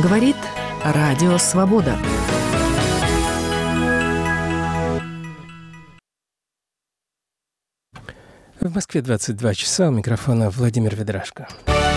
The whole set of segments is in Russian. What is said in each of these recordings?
Говорит Радио Свобода. В Москве 22 часа. У микрофона Владимир Ведрашко.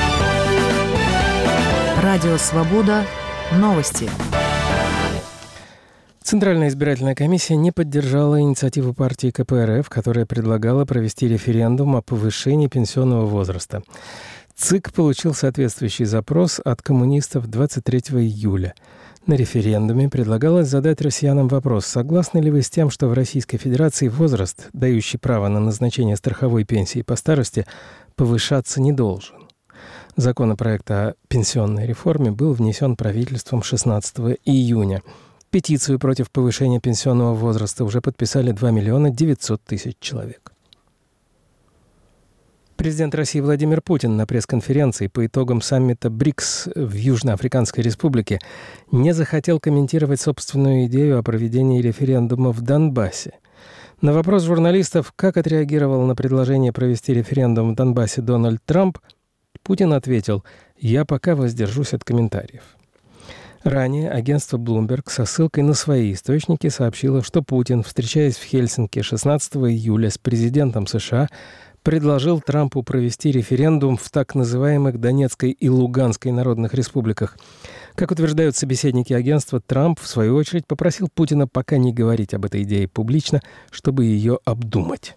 Радио Свобода. Новости. Центральная избирательная комиссия не поддержала инициативу партии КПРФ, которая предлагала провести референдум о повышении пенсионного возраста. ЦИК получил соответствующий запрос от коммунистов 23 июля. На референдуме предлагалось задать россиянам вопрос: согласны ли вы с тем, что в Российской Федерации возраст, дающий право на назначение страховой пенсии по старости, повышаться не должен? Законопроект о пенсионной реформе был внесен правительством 16 июня. Петицию против повышения пенсионного возраста уже подписали 2 900 000 человек. Президент России Владимир Путин на пресс-конференции по итогам саммита БРИКС в Южноафриканской Республике не захотел комментировать собственную идею о проведении референдума в Донбассе. На вопрос журналистов, как отреагировал на предложение провести референдум в Донбассе Дональд Трамп, Путин ответил: «Я пока воздержусь от комментариев». Ранее агентство Bloomberg со ссылкой на свои источники сообщило, что Путин, встречаясь в Хельсинки 16 июля с президентом США, предложил Трампу провести референдум в так называемых Донецкой и Луганской народных республиках. Как утверждают собеседники агентства, Трамп, в свою очередь, попросил Путина пока не говорить об этой идее публично, чтобы ее обдумать.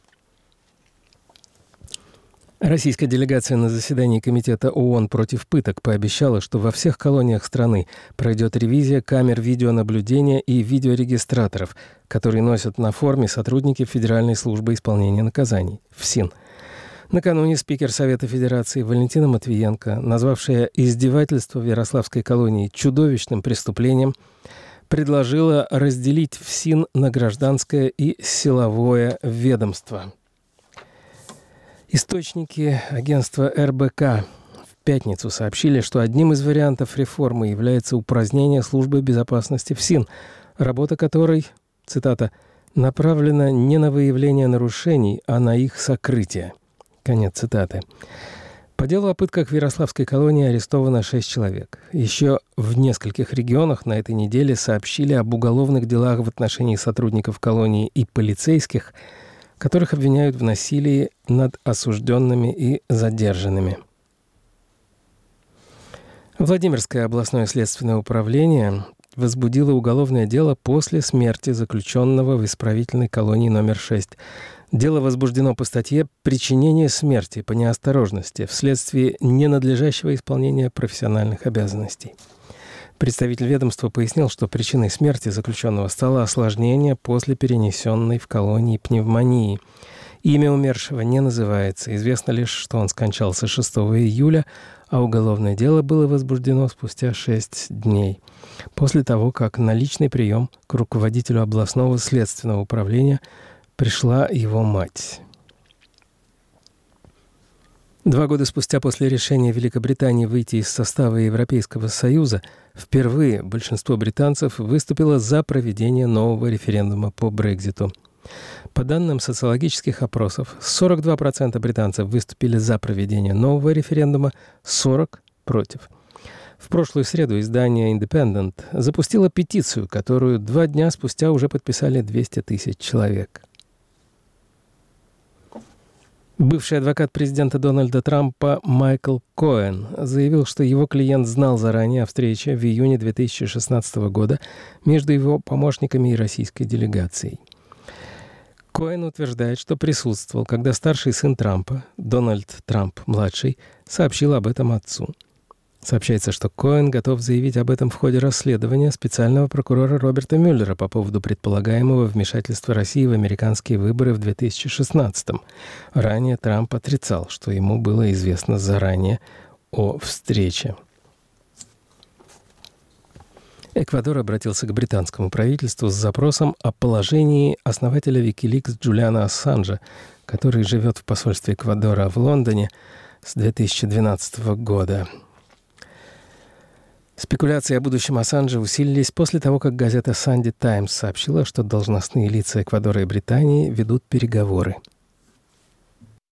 Российская делегация на заседании Комитета ООН против пыток пообещала, что во всех колониях страны пройдет ревизия камер видеонаблюдения и видеорегистраторов, которые носят на форме сотрудники Федеральной службы исполнения наказаний, ФСИН. Накануне спикер Совета Федерации Валентина Матвиенко, назвавшая издевательство в Ярославской колонии чудовищным преступлением, предложила разделить ФСИН на гражданское и силовое ведомство. Источники агентства РБК в пятницу сообщили, что одним из вариантов реформы является упразднение службы безопасности ФСИН, работа которой, цитата, «направлена не на выявление нарушений, а на их сокрытие». Конец цитаты. По делу о пытках в Ярославской колонии арестовано 6 человек. Еще в нескольких регионах на этой неделе сообщили об уголовных делах в отношении сотрудников колонии и полицейских, которых обвиняют в насилии над осужденными и задержанными. Владимирское областное следственное управление возбудило уголовное дело после смерти заключенного в исправительной колонии номер 6. Дело возбуждено по статье «Причинение смерти по неосторожности вследствие ненадлежащего исполнения профессиональных обязанностей». Представитель ведомства пояснил, что причиной смерти заключенного стало осложнение после перенесенной в колонии пневмонии. Имя умершего не называется. Известно лишь, что он скончался 6 июля, а уголовное дело было возбуждено спустя 6 дней, после того, как на личный прием к руководителю областного следственного управления пришла его мать. 2 года спустя после решения Великобритании выйти из состава Европейского Союза, впервые большинство британцев выступило за проведение нового референдума по Брекситу. По данным социологических опросов, 42% британцев выступили за проведение нового референдума, 40% против. В прошлую среду издание Independent запустило петицию, которую 2 дня спустя уже подписали 200 000 человек. Бывший адвокат президента Дональда Трампа Майкл Коэн заявил, что его клиент знал заранее о встрече в июне 2016 года между его помощниками и российской делегацией. Коэн утверждает, что присутствовал, когда старший сын Трампа, Дональд Трамп-младший, сообщил об этом отцу. Сообщается, что Коэн готов заявить об этом в ходе расследования специального прокурора Роберта Мюллера по поводу предполагаемого вмешательства России в американские выборы в 2016-м. Ранее Трамп отрицал, что ему было известно заранее о встрече. Эквадор обратился к британскому правительству с запросом о положении основателя Wikileaks Джулиана Ассанжа, который живет в посольстве Эквадора в Лондоне с 2012 года. Спекуляции о будущем Ассанжа усилились после того, как газета «Санди Таймс» сообщила, что должностные лица Эквадора и Британии ведут переговоры